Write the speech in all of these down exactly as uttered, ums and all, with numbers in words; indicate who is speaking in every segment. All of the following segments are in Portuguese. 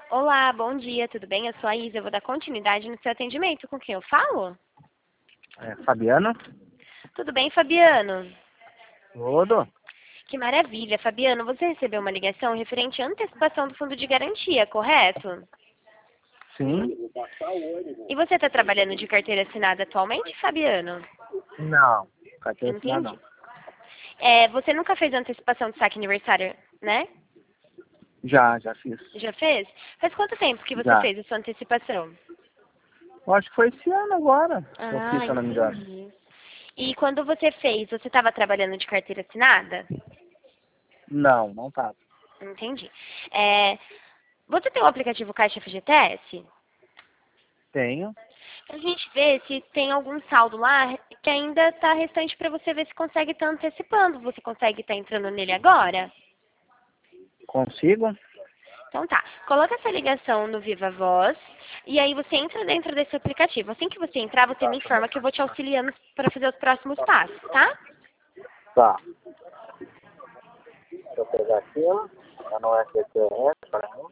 Speaker 1: Olá, bom dia, tudo bem? Eu sou a Isa, eu vou dar continuidade no seu atendimento. Com quem eu falo?
Speaker 2: É, Fabiano?
Speaker 1: Tudo bem, Fabiano?
Speaker 2: Tudo?
Speaker 1: Que maravilha, Fabiano. Você recebeu uma ligação referente à antecipação do fundo de garantia, correto?
Speaker 2: Sim?
Speaker 1: E você está trabalhando de carteira assinada atualmente, Fabiano?
Speaker 2: Não. Carteira assinada
Speaker 1: Entendi.
Speaker 2: não.
Speaker 1: É, você nunca fez antecipação de saque aniversário, né?
Speaker 2: Já, já fiz.
Speaker 1: Já fez? Faz quanto tempo que você
Speaker 2: Já.
Speaker 1: fez a sua antecipação?
Speaker 2: Eu acho que foi esse ano agora. Eu
Speaker 1: Ah,
Speaker 2: fiz, se eu não me engano.
Speaker 1: entendi. E quando você fez, você estava trabalhando de carteira assinada?
Speaker 2: Não, não tá.
Speaker 1: Entendi. É, você tem o aplicativo Caixa F G T S?
Speaker 2: Tenho.
Speaker 1: A gente vê se tem algum saldo lá que ainda está restante para você ver se consegue estar antecipando. Você consegue estar entrando nele agora?
Speaker 2: Consigo?
Speaker 1: Então tá. Coloca essa ligação no Viva Voz e aí você entra dentro desse aplicativo. Assim que você entrar, você me informa que eu vou te auxiliando para fazer os próximos passos, tá?
Speaker 2: Tá. Deixa eu pegar aqui, para não S T S, para mim.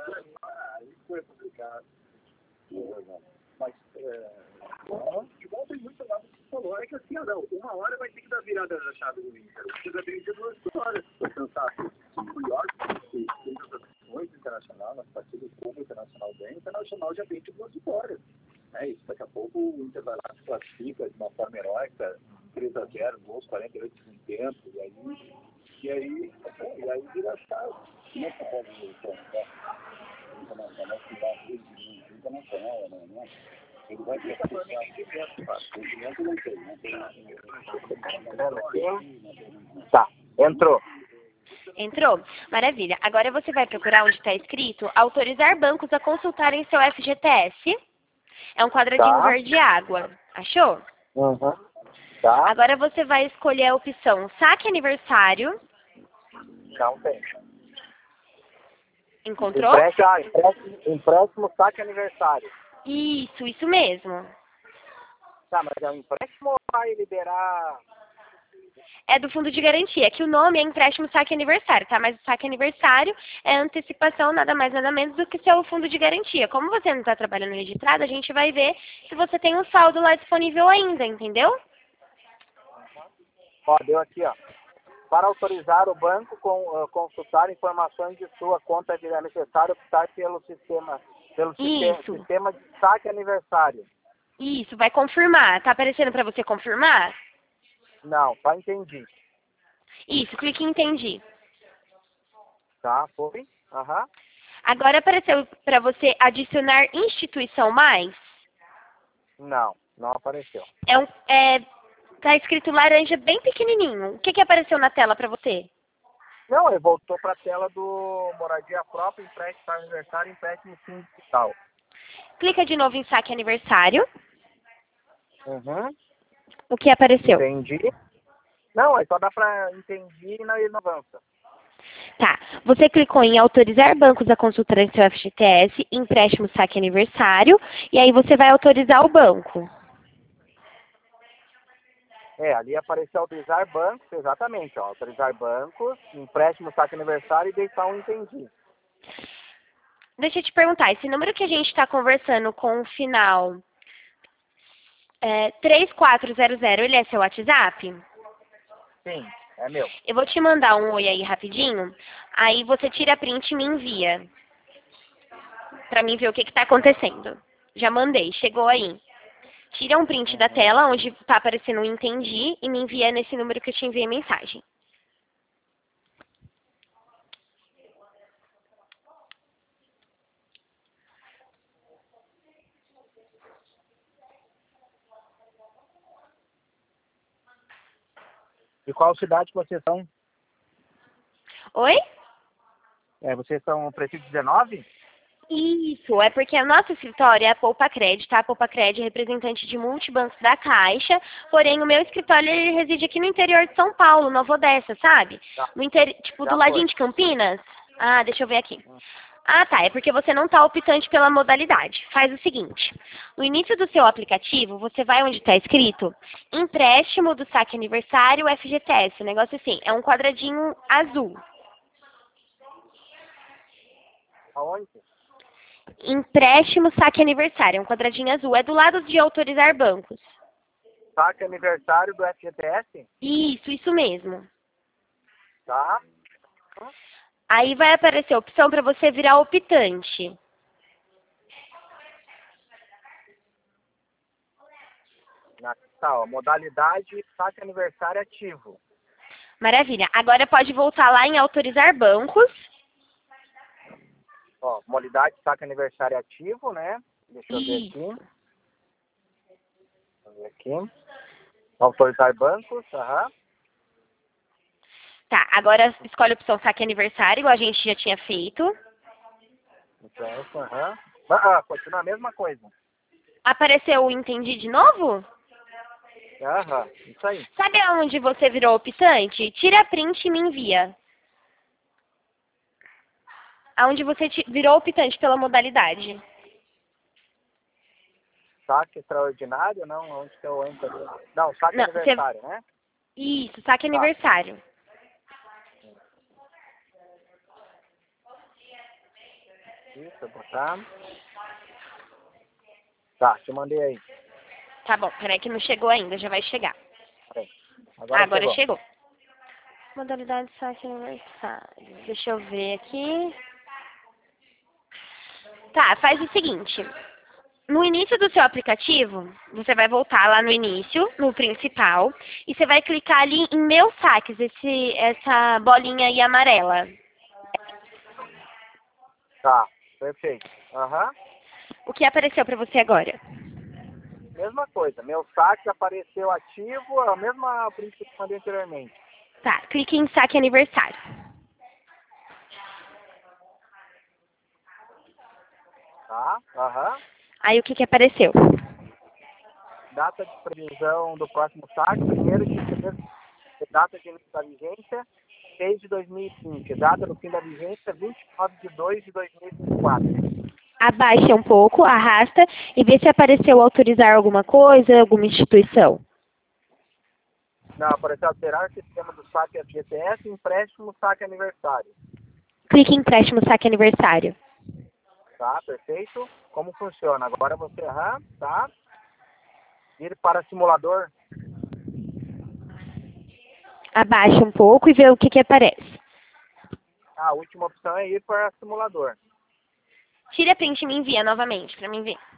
Speaker 3: Mas, é, de volta tem muito lado que você falou. É que assim, ah, não, uma hora vai ter que dar virada da chave do Inter. O Inter vai ter que ter duas horas para pensar. O York tem as opções internacional, nas partidas como o Internacional bem, o Internacional já tem de duas vitórias. É isso, daqui a pouco o Inter vai lá, se classifica de uma forma heróica, três a zero, gols, quarenta e oito de tempo, e aí, e aí, e aí vira a chave. Como é que pode ver isso? Internacional que dá três minutos, internacional, não é? Ele vai ter que buscar entendimento, não tem, não tem.
Speaker 2: Tá. Entrou.
Speaker 1: Entrou? Maravilha. Agora você vai procurar onde está escrito autorizar bancos a consultarem seu F G T S. É um quadradinho
Speaker 2: Tá.
Speaker 1: verde água. Achou?
Speaker 2: Uhum. Tá.
Speaker 1: Agora você vai escolher a opção saque aniversário.
Speaker 2: Não tem.
Speaker 1: Encontrou?
Speaker 2: Empréstimo, ah, empréstimo, empréstimo saque aniversário.
Speaker 1: Isso, isso mesmo.
Speaker 2: Tá, mas é um empréstimo ou vai liberar...
Speaker 1: É do fundo de garantia, que o nome é empréstimo saque aniversário, tá? Mas o saque aniversário é antecipação, nada mais nada menos do que seu fundo de garantia. Como você não está trabalhando registrado, a gente vai ver se você tem um saldo lá disponível ainda, entendeu?
Speaker 2: Ó, deu aqui, ó. Para autorizar o banco com uh, consultar informações de sua conta, é necessário optar pelo sistema, pelo sistema,
Speaker 1: Isso,
Speaker 2: sistema de saque aniversário.
Speaker 1: isso, vai confirmar. Tá aparecendo para você confirmar?
Speaker 2: Não, só entendi.
Speaker 1: Isso, clique em entendi.
Speaker 2: Tá, foi? Aham.
Speaker 1: Agora apareceu para você adicionar instituição mais?
Speaker 2: Não, não apareceu.
Speaker 1: É um, é, tá escrito laranja bem pequenininho. O que que apareceu na tela para você?
Speaker 2: Não, ele voltou para a tela do moradia própria, empréstimo para aniversário, empréstimo sindical.
Speaker 1: Clica de novo em saque aniversário.
Speaker 2: Uhum.
Speaker 1: O que apareceu?
Speaker 2: Entendi. Não, aí só dá para entender e não, ele não avança.
Speaker 1: Tá. Você clicou em autorizar bancos a consultar em seu F G T S, empréstimo saque aniversário, e aí você vai autorizar o banco.
Speaker 2: É, ali apareceu autorizar bancos, exatamente, ó, autorizar bancos, empréstimo saque aniversário e deixar um entendi.
Speaker 1: Deixa eu te perguntar, esse número que a gente está conversando com o final é, três quatro zero zero, ele é seu WhatsApp?
Speaker 2: Sim, é meu.
Speaker 1: Eu vou te mandar um oi aí rapidinho, aí você tira a print e me envia. Pra mim ver o que que tá acontecendo. Já mandei, chegou aí. Tira um print da
Speaker 2: Uhum.
Speaker 1: tela onde tá aparecendo um entendi e me envia nesse número que eu te enviei mensagem.
Speaker 2: E qual cidade que vocês são?
Speaker 1: Oi?
Speaker 2: É, vocês são o prefixo dezenove?
Speaker 1: Isso, é porque o nosso escritório é a Poupa Cred, tá? A Poupa Cred é representante de multibancos da Caixa, porém o meu escritório ele reside aqui no interior de São Paulo, Nova Odessa, sabe?
Speaker 2: Já,
Speaker 1: No inter... Tipo, do
Speaker 2: já
Speaker 1: ladinho
Speaker 2: foi.
Speaker 1: de Campinas. Ah, deixa eu ver aqui. Ah, tá, é porque você não está optante pela modalidade. Faz o seguinte, no início do seu aplicativo, você vai onde está escrito empréstimo do saque aniversário F G T S, o negócio assim, é um quadradinho azul.
Speaker 2: Aonde?
Speaker 1: Empréstimo, saque aniversário. É um quadradinho azul. É do lado de autorizar bancos.
Speaker 2: Saque aniversário do F G T S?
Speaker 1: Isso, isso mesmo.
Speaker 2: Tá.
Speaker 1: Aí vai aparecer a opção para você virar optante.
Speaker 2: Na, tá, ó, modalidade saque aniversário ativo.
Speaker 1: Maravilha. Agora pode voltar lá em autorizar bancos.
Speaker 2: Ó, modalidade saque aniversário ativo, né? Deixa eu ver
Speaker 1: Isso.
Speaker 2: aqui. Deixa eu ver aqui. Autorizar bancos, aham.
Speaker 1: Tá, agora escolhe a opção saque aniversário, igual a gente já tinha feito.
Speaker 2: Então, aham. Ah, continua a mesma coisa.
Speaker 1: Apareceu o entendi de novo?
Speaker 2: Aham, isso aí.
Speaker 1: Sabe aonde você virou optante? Tira a print e me envia. Aonde você ti- virou optante pela modalidade.
Speaker 2: Saque extraordinário, não? Onde que eu entro? Não, saque
Speaker 1: Não, você...
Speaker 2: aniversário, né?
Speaker 1: Isso, saque
Speaker 2: Tá.
Speaker 1: aniversário.
Speaker 2: Isso, eu vou botar. Tá, te mandei aí.
Speaker 1: Tá bom, peraí que não chegou ainda, já vai chegar.
Speaker 2: Peraí.
Speaker 1: Agora,
Speaker 2: Agora,
Speaker 1: Agora
Speaker 2: chegou.
Speaker 1: chegou. Modalidade saque aniversário. Deixa eu ver aqui. Tá, faz o seguinte. No início do seu aplicativo, você vai voltar lá no início, no principal, e você vai clicar ali em Meus Saques, esse, essa bolinha aí amarela.
Speaker 2: Tá, perfeito. Aham.
Speaker 1: O que apareceu para você agora?
Speaker 2: Mesma coisa. Meu saque apareceu ativo, é a mesma print que eu mandei anteriormente.
Speaker 1: Tá, clique em Saque Aniversário.
Speaker 2: Tá? Aham.
Speaker 1: Aí o que que apareceu?
Speaker 2: Data de previsão do próximo saque, primeiro de fevereiro. Data de início da vigência, seis de dois mil e vinte. Data do fim da vigência, vinte e nove de dois de dois mil e vinte e quatro.
Speaker 1: Abaixa um pouco, arrasta e vê se apareceu autorizar alguma coisa, alguma instituição.
Speaker 2: Não, apareceu alterar o sistema do saque F G T S, empréstimo saque aniversário.
Speaker 1: Clique em Empréstimo Saque Aniversário.
Speaker 2: Tá, perfeito. Como funciona? Agora você, aham, tá. Ir para simulador.
Speaker 1: Abaixa um pouco e vê o que que aparece.
Speaker 2: A última opção é ir para simulador.
Speaker 1: Tira a print e me envia novamente para mim ver.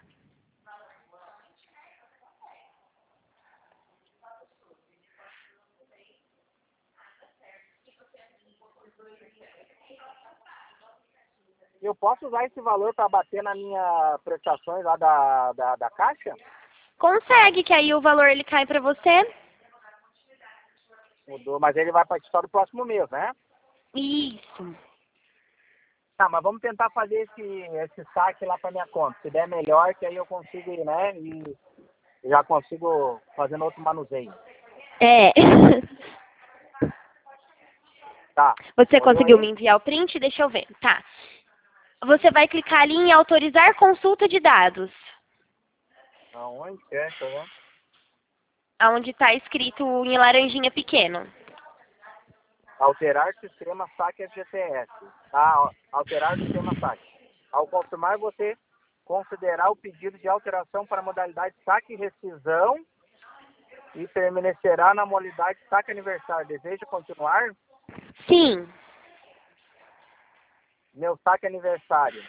Speaker 2: Eu posso usar esse valor para bater na minha prestações lá da, da, da Caixa?
Speaker 1: Consegue, que aí o valor ele cai para você.
Speaker 2: Mudou, mas ele vai participar do próximo mês, né?
Speaker 1: Isso.
Speaker 2: Tá, mas vamos tentar fazer esse, esse saque lá para minha conta. Se der melhor, que aí eu consigo ir, né? E já consigo fazendo outro manuseio.
Speaker 1: É.
Speaker 2: Tá.
Speaker 1: Você
Speaker 2: Olhou
Speaker 1: conseguiu
Speaker 2: aí?
Speaker 1: me enviar o print? Deixa eu ver. Tá. Você vai clicar ali em autorizar consulta de dados.
Speaker 2: Aonde que é? Deixa eu ver.
Speaker 1: Onde está escrito em laranjinha pequeno.
Speaker 2: Alterar sistema saque F G T S. Tá, alterar sistema saque. Ao confirmar, você considerar o pedido de alteração para a modalidade saque e rescisão e permanecerá na modalidade saque aniversário. Deseja continuar?
Speaker 1: Sim.
Speaker 2: Meu saque aniversário.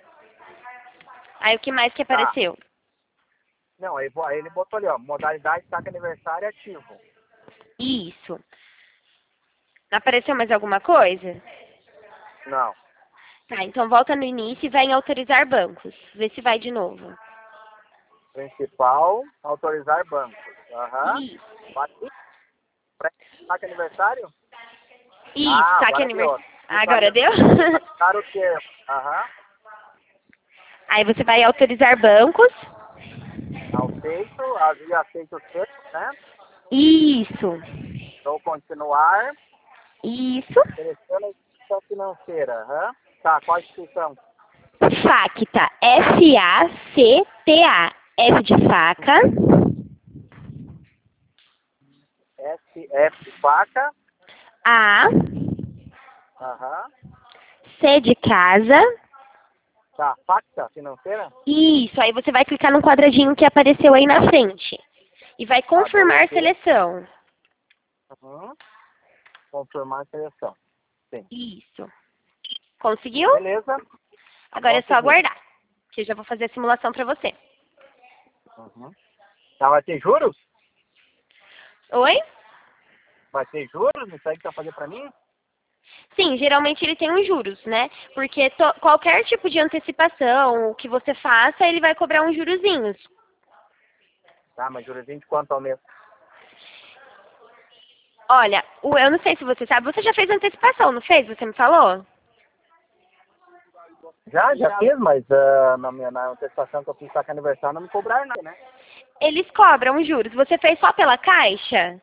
Speaker 1: Aí o que mais que
Speaker 2: Tá.
Speaker 1: apareceu?
Speaker 2: Não, aí vo- aí ele botou ali, ó, modalidade saque aniversário ativo.
Speaker 1: Isso. Apareceu mais alguma coisa?
Speaker 2: Não.
Speaker 1: Tá, então volta no início e vai em autorizar bancos. Vê se vai de novo.
Speaker 2: Principal, autorizar bancos. Aham.
Speaker 1: Isso.
Speaker 2: Bate- Saque aniversário?
Speaker 1: Isso,
Speaker 2: Ah,
Speaker 1: saque
Speaker 2: agora
Speaker 1: aniversário.
Speaker 2: deu.
Speaker 1: Agora deu?
Speaker 2: Claro que é. Aham.
Speaker 1: Aí você vai em autorizar bancos.
Speaker 2: Aceito, havia aceito o texto, né?
Speaker 1: Isso.
Speaker 2: Então, continuar.
Speaker 1: Isso.
Speaker 2: Seleciona a instituição financeira. Aham. Tá, qual a instituição?
Speaker 1: FACTA. F A C T A. F de faca.
Speaker 2: S F de faca.
Speaker 1: A.
Speaker 2: Aham.
Speaker 1: C de casa.
Speaker 2: Tá, pacta financeira?
Speaker 1: Isso, aí você vai clicar no quadradinho que apareceu aí na frente. E vai confirmar a seleção.
Speaker 2: Uhum. Confirmar a seleção. Sim.
Speaker 1: Isso. Conseguiu?
Speaker 2: Beleza.
Speaker 1: Agora é só
Speaker 2: Consegui.
Speaker 1: aguardar, que eu já vou fazer a simulação para você.
Speaker 2: Uhum. Tá, vai ter juros?
Speaker 1: Oi?
Speaker 2: Vai ter juros nisso aí que tá fazendo pra mim?
Speaker 1: Sim, geralmente ele tem os juros, né? Porque to- qualquer tipo de antecipação que você faça, ele vai cobrar uns jurozinhos.
Speaker 2: Tá, mas juros de quanto ao mês?
Speaker 1: Olha, o- eu não sei se você sabe, você já fez antecipação, não fez? Você me falou?
Speaker 2: Já, já fiz, mas ah, na minha na antecipação que eu fiz saque aniversário não me cobraram nada, né?
Speaker 1: Eles cobram juros. Você fez só pela Caixa?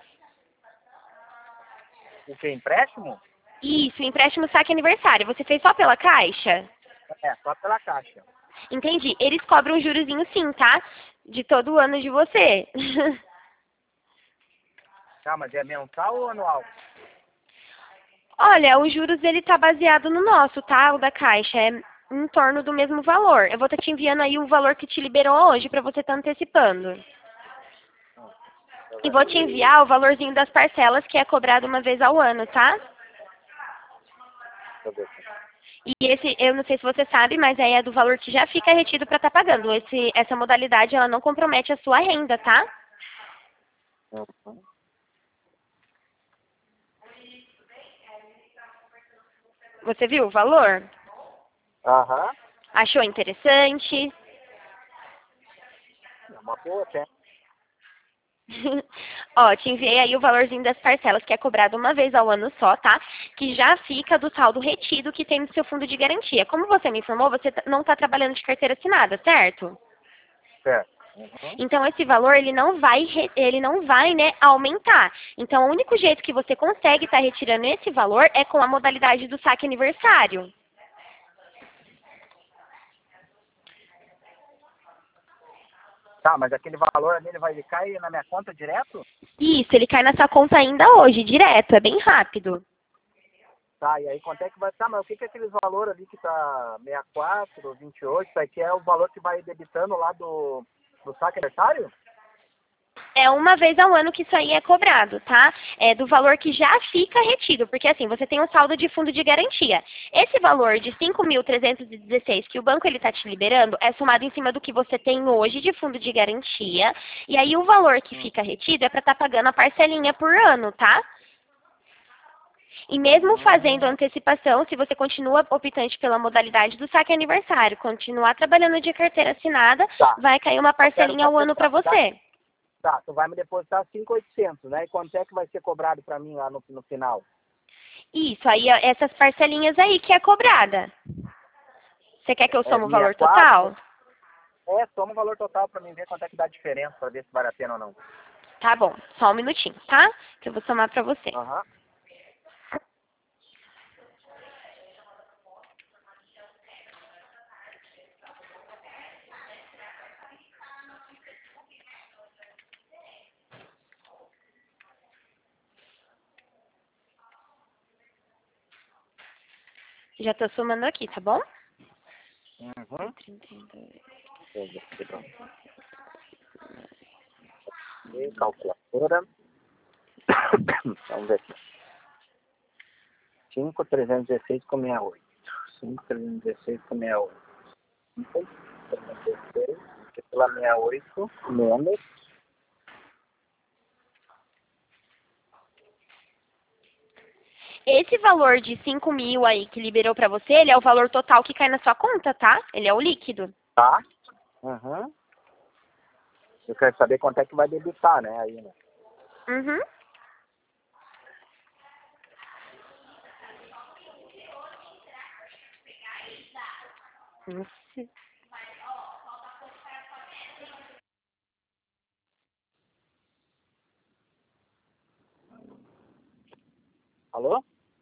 Speaker 2: O que? Empréstimo?
Speaker 1: Isso, empréstimo saque aniversário. Você fez só pela Caixa?
Speaker 2: É, só pela caixa.
Speaker 1: Entendi. Eles cobram jurozinho sim, tá? De todo o ano de você.
Speaker 2: Tá, mas é mensal ou anual?
Speaker 1: Olha, os juros ele tá baseado no nosso, tá? O da Caixa. É em torno do mesmo valor. Eu vou estar te enviando aí o valor que te liberou hoje para você estar antecipando. E vou te enviar o valorzinho das parcelas que é cobrado uma vez ao ano, tá?
Speaker 2: Deixa eu ver aqui.
Speaker 1: E esse, eu não sei se você sabe, mas aí é do valor que já fica retido para estar pagando. Esse, essa modalidade, ela não compromete a sua renda, tá?
Speaker 2: Uhum.
Speaker 1: Você viu o valor?
Speaker 2: Aham.
Speaker 1: Achou interessante?
Speaker 2: É uma boa até.
Speaker 1: Ó, te enviei aí o valorzinho das parcelas, que é cobrado uma vez ao ano só, tá? Que já fica do saldo retido que tem no seu fundo de garantia. Como você me informou, você tá- não está trabalhando de carteira assinada, certo?
Speaker 2: Certo. Uhum.
Speaker 1: Então esse valor ele não vai re- ele não vai, né, aumentar. Então o único jeito que você consegue estar retirando esse valor é com a modalidade do saque aniversário.
Speaker 2: Tá, mas aquele valor ali ele vai cair na minha conta direto?
Speaker 1: Isso, ele cai na sua conta ainda hoje, direto, é bem rápido.
Speaker 2: Tá, e aí quanto é que vai estar? Mas o que que é aqueles valores ali que tá sessenta e quatro, vinte e oito, isso aqui é o valor que vai debitando lá do, do saque aniversário?
Speaker 1: É uma vez ao ano que isso aí é cobrado, tá? É do valor que já fica retido, porque assim, você tem um saldo de fundo de garantia. Esse valor de cinco mil trezentos e dezesseis que o banco ele está te liberando é somado em cima do que você tem hoje de fundo de garantia, e aí o valor que fica retido é para estar pagando a parcelinha por ano, tá? E mesmo fazendo antecipação, se você continua optante pela modalidade do saque aniversário, continuar trabalhando de carteira assinada,
Speaker 2: Tá.
Speaker 1: vai cair uma
Speaker 2: Eu quero
Speaker 1: parcelinha ao
Speaker 2: saber
Speaker 1: ano
Speaker 2: tá,
Speaker 1: para
Speaker 2: tá,
Speaker 1: você.
Speaker 2: tá, tu vai me depositar cinco mil e oitocentos, né? E quanto é que vai ser cobrado pra mim lá no, no final?
Speaker 1: Isso, aí ó, essas parcelinhas aí que é cobrada. Você quer que eu
Speaker 2: É
Speaker 1: soma o valor
Speaker 2: sessenta e quatro?
Speaker 1: total?
Speaker 2: É, toma o valor total pra mim ver quanto é que dá a diferença, pra ver se vale a pena ou não.
Speaker 1: Tá bom, só um minutinho, tá? Que eu vou somar pra você.
Speaker 2: Aham.
Speaker 1: Já tô somando aqui, tá bom?
Speaker 2: Uhum.
Speaker 1: trinta e dois.
Speaker 2: Deixa eu ver aqui, pronto. E calculadora. Vamos ver aqui. cinco mil trezentos e dezesseis com sessenta e oito. cinco mil trezentos e dezesseis com sessenta e oito. cinco mil trezentos e dezesseis, aqui pela sessenta e oito, menos.
Speaker 1: Esse valor de cinco mil aí que liberou pra você, ele é o valor total que cai na sua conta, tá? Ele é o líquido.
Speaker 2: Tá? Uhum. Eu quero saber quanto é que vai debitar, né? Aí, né?
Speaker 1: Uhum. Nossa.
Speaker 2: Alô?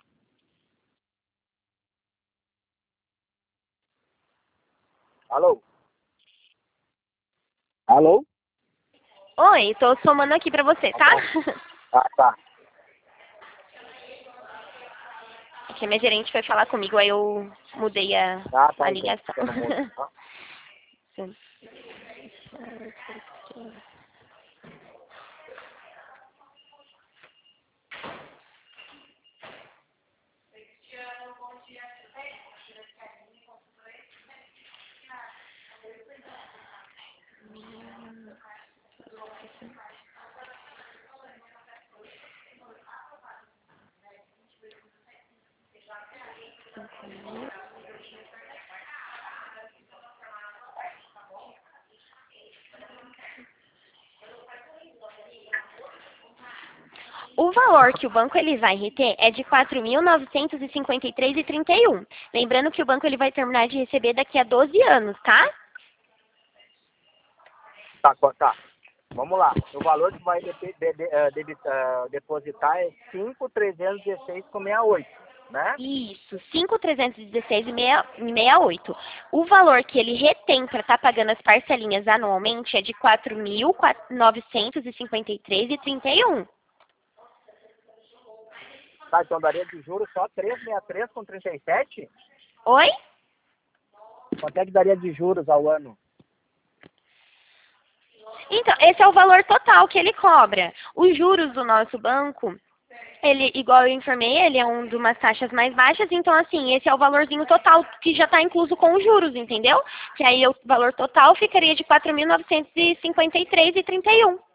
Speaker 2: Alô? Alô?
Speaker 1: Oi, tô somando aqui pra você, tá?
Speaker 2: Ah, tá.
Speaker 1: porque minha gerente foi falar comigo, aí eu mudei a,
Speaker 2: Ah,
Speaker 1: a
Speaker 2: tá, então.
Speaker 1: ligação.
Speaker 2: Eu não mudo, tá?
Speaker 1: O valor que o banco ele vai reter é de quatro mil novecentos e cinquenta e três reais e trinta e um. Lembrando que o banco ele vai terminar de receber daqui a doze anos, tá?
Speaker 2: Tá, co- tá. Vamos lá. O valor que vai de, de, de, eh, debit- eh, depositar é cinco mil trezentos e dezesseis vírgula sessenta e oito, né?
Speaker 1: Isso, cinco mil trezentos e dezesseis reais e sessenta e oito. O valor que ele retém para estar pagando as parcelinhas anualmente é de quatro mil novecentos e cinquenta e três reais e trinta e um.
Speaker 2: Tá, então daria de juros só trezentos e sessenta e três vírgula trinta e sete?
Speaker 1: Oi?
Speaker 2: Quanto é que daria de juros ao ano?
Speaker 1: Então, esse é o valor total que ele cobra. Os juros do nosso banco, ele, igual eu informei, ele é um de umas taxas mais baixas, então assim, esse é o valorzinho total que já está incluso com os juros, entendeu? Que aí o valor total ficaria de quatro mil novecentos e cinquenta e três reais e trinta e um.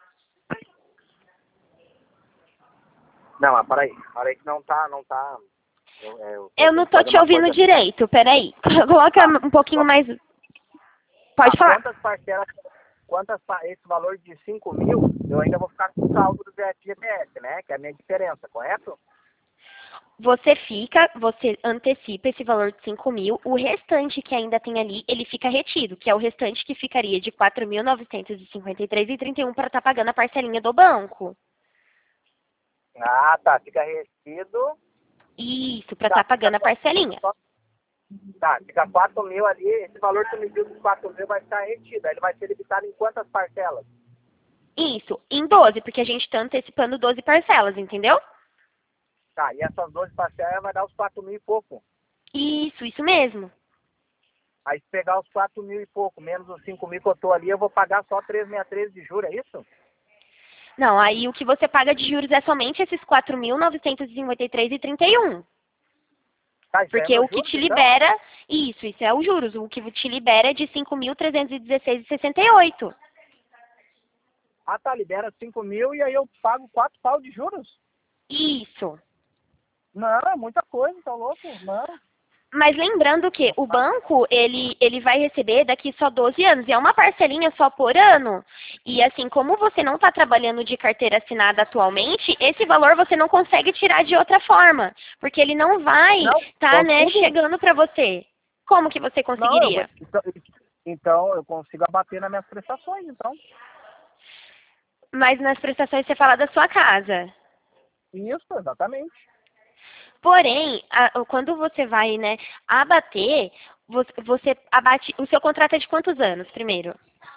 Speaker 2: Não, mas peraí. Peraí que não tá, não tá... Eu, é, eu,
Speaker 1: Eu não tô te ouvindo
Speaker 2: coisa...
Speaker 1: direito, peraí. Coloca
Speaker 2: Tá.
Speaker 1: um pouquinho mais... Pode
Speaker 2: Tá,
Speaker 1: falar.
Speaker 2: quantas parcelas, quantas, pa- esse valor de cinco mil, eu ainda vou ficar com o saldo do G P S, né? Que é a minha diferença, correto?
Speaker 1: Você fica, você antecipa esse valor de cinco mil, o restante que ainda tem ali, ele fica retido, que é o restante que ficaria de quatro mil novecentos e cinquenta e três reais e trinta e um para estar pagando a parcelinha do banco.
Speaker 2: Ah, tá. Fica retido.
Speaker 1: Isso, para
Speaker 2: Tá,
Speaker 1: estar pagando a
Speaker 2: fica
Speaker 1: parcelinha.
Speaker 2: só- Tá, fica quatro mil ali. Esse valor que tu me deu dos quatro mil vai ficar retido. Aí ele vai ser debitado em quantas parcelas?
Speaker 1: Isso, em doze, porque a gente está antecipando doze parcelas, entendeu?
Speaker 2: Tá, e essas doze parcelas vai dar os quatro mil e pouco.
Speaker 1: Isso, isso mesmo.
Speaker 2: Aí se pegar os quatro mil e pouco, menos os cinco mil que eu tô ali, eu vou pagar só trezentos e sessenta e três de juros, é isso?
Speaker 1: Não, aí o que você paga de juros é somente esses quatro mil novecentos e cinquenta e três reais e trinta e um.
Speaker 2: Tá, isso aí é
Speaker 1: Porque
Speaker 2: meus
Speaker 1: o que
Speaker 2: juros,
Speaker 1: te
Speaker 2: então?
Speaker 1: libera, isso, isso é os juros. O que te libera é de cinco mil trezentos e dezesseis reais e sessenta e oito.
Speaker 2: Ah, tá, libera cinco mil e aí eu pago quatro pau de juros?
Speaker 1: Isso.
Speaker 2: Não, é muita coisa, tá louco? Não.
Speaker 1: Mas lembrando que o banco, ele, ele vai receber daqui só doze anos, e é uma parcelinha só por ano. E assim, como você não está trabalhando de carteira assinada atualmente, esse valor você não consegue tirar de outra forma, porque ele não vai
Speaker 2: Não,
Speaker 1: estar, né,
Speaker 2: consigo.
Speaker 1: chegando para você. Como que você
Speaker 2: Não, eu vou,
Speaker 1: conseguiria?
Speaker 2: então, então eu consigo abater nas minhas prestações, então.
Speaker 1: Mas nas prestações você fala da sua casa.
Speaker 2: Isso, exatamente.
Speaker 1: Porém, a- quando você vai, né, abater, você, você abate. O seu contrato é de quantos anos, primeiro?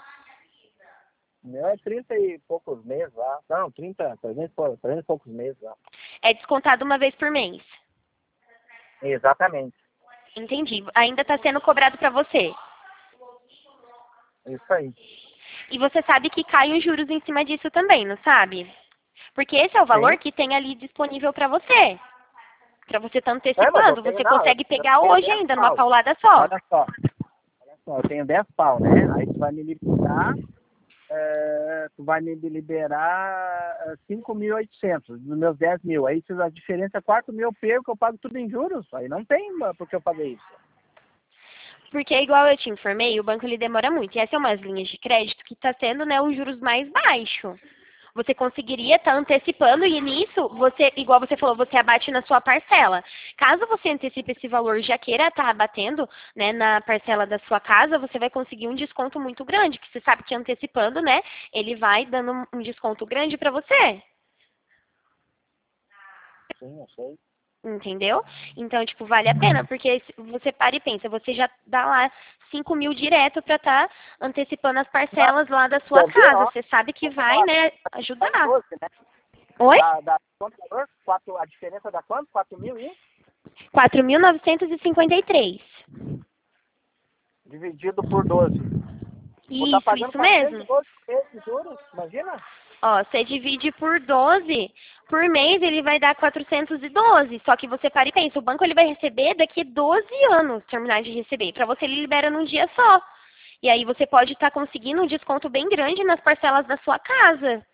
Speaker 2: O meu é trinta e poucos meses lá. Não, trinta, trezentos, e pou- trezentos e poucos meses lá.
Speaker 1: É descontado uma vez por mês.
Speaker 2: Exatamente.
Speaker 1: Entendi. Ainda está sendo cobrado para você.
Speaker 2: Isso aí.
Speaker 1: E você sabe que cai os juros em cima disso também, não sabe? Porque esse é o valor
Speaker 2: Sim.
Speaker 1: que tem ali disponível para você. Para você estar
Speaker 2: É, mas
Speaker 1: antecipando.
Speaker 2: eu tenho,
Speaker 1: Você
Speaker 2: não,
Speaker 1: consegue
Speaker 2: eu, eu
Speaker 1: pegar
Speaker 2: tenho
Speaker 1: hoje
Speaker 2: dez
Speaker 1: ainda, numa
Speaker 2: pau.
Speaker 1: paulada só.
Speaker 2: Olha só. Olha só, eu tenho dez pau, né? Aí tu vai me liberar, é, tu vai me liberar é, cinco mil e oitocentos dos meus dez mil. Aí se a diferença é quatro mil, eu perco, eu pago tudo em juros. Aí não tem por que eu fazer isso.
Speaker 1: Porque, igual eu te informei, o banco ele demora muito. E essas são umas linhas de crédito que está sendo, né, os juros mais baixos. Você conseguiria estar antecipando e nisso, você, igual você falou, você abate na sua parcela. Caso você antecipe esse valor e já queira estar abatendo, né, na parcela da sua casa, você vai conseguir um desconto muito grande, que você sabe que antecipando, né, ele vai dando um um desconto grande para você.
Speaker 2: Sim, eu sei.
Speaker 1: Entendeu? Então, tipo, vale a pena, porque se você para e pensa, você já dá lá cinco mil direto para estar antecipando as parcelas lá da sua
Speaker 2: Quer ver,
Speaker 1: casa.
Speaker 2: ó?
Speaker 1: Você sabe que
Speaker 2: Vamos
Speaker 1: vai,
Speaker 2: lá.
Speaker 1: né,
Speaker 2: Tá em
Speaker 1: ajudar.
Speaker 2: doze, né?
Speaker 1: Oi?
Speaker 2: Dá, dá quanto valor? Quatro, a diferença dá quanto? quatro mil e?
Speaker 1: quatro mil novecentos e cinquenta e três.
Speaker 2: Dividido por doze. Vou tá
Speaker 1: Isso,
Speaker 2: pagando
Speaker 1: isso mesmo.
Speaker 2: quatrocentos e doze vezes juros, imagina?
Speaker 1: Ó, você divide por doze, por mês ele vai dar quatrocentos e doze. Só que você para e pensa, o banco ele vai receber daqui a doze anos, terminar de receber. Para você ele libera num dia só. E aí você pode estar conseguindo um desconto bem grande nas parcelas da sua casa.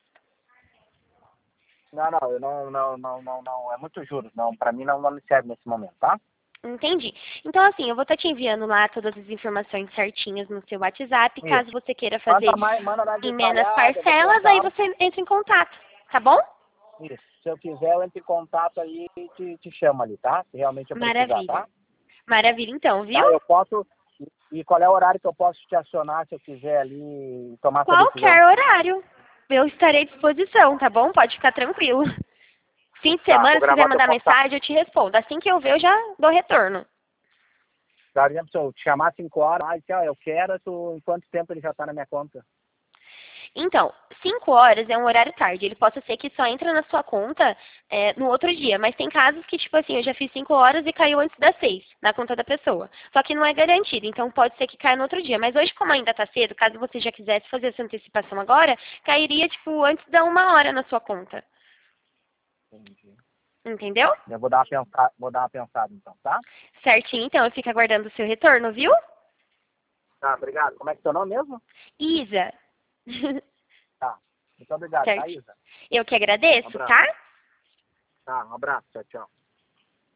Speaker 2: Não, não, eu não, não, não, não, não, é muito juros, não, pra mim não, não me serve nesse momento, tá?
Speaker 1: Entendi. Então, assim, eu vou estar te enviando lá todas as informações certinhas no seu WhatsApp. Caso
Speaker 2: Isso.
Speaker 1: você queira fazer
Speaker 2: Manda mais, manda mais
Speaker 1: em menos
Speaker 2: detalhado, eu vou
Speaker 1: parcelas,
Speaker 2: contar.
Speaker 1: aí você entra em contato, tá bom?
Speaker 2: Isso. Se eu quiser, eu entro em contato aí e te, te chamo ali, tá? Se realmente eu precisar,
Speaker 1: Maravilha.
Speaker 2: tá?
Speaker 1: Maravilha, então, viu?
Speaker 2: Tá, eu posso... E qual é o horário que eu posso te acionar se eu quiser ali tomar essa decisão?
Speaker 1: Qualquer horário. Eu estarei à disposição, tá bom? Pode ficar tranquilo. Fim de
Speaker 2: Tá,
Speaker 1: semana,
Speaker 2: vou
Speaker 1: se quiser
Speaker 2: gravar teu
Speaker 1: mandar
Speaker 2: contato.
Speaker 1: mensagem, eu te respondo. Assim que eu ver, eu já dou retorno.
Speaker 2: Por exemplo, se eu te chamar cinco horas, ah, então, eu quero, tu, em quanto tempo ele já tá na minha conta?
Speaker 1: Então, cinco horas é um horário tarde. Ele pode ser que só entra na sua conta é, no outro dia. Mas tem casos que, tipo assim, eu já fiz cinco horas e caiu antes das seis na conta da pessoa. Só que não é garantido, então pode ser que caia no outro dia. Mas hoje, como ainda tá cedo, caso você já quisesse fazer essa antecipação agora, cairia, tipo, antes da uma hora na sua conta.
Speaker 2: Entendi.
Speaker 1: Entendeu?
Speaker 2: Eu vou dar uma pensada, vou dar uma pensada então, tá?
Speaker 1: Certinho, então eu fico aguardando o seu retorno, viu?
Speaker 2: Tá, obrigado. Como é que é o seu nome mesmo?
Speaker 1: Isa.
Speaker 2: Tá. Muito obrigado,
Speaker 1: Certo.
Speaker 2: tá, Isa?
Speaker 1: Eu que agradeço,
Speaker 2: Um abraço.
Speaker 1: tá?
Speaker 2: Tá, um abraço. Tchau, tchau.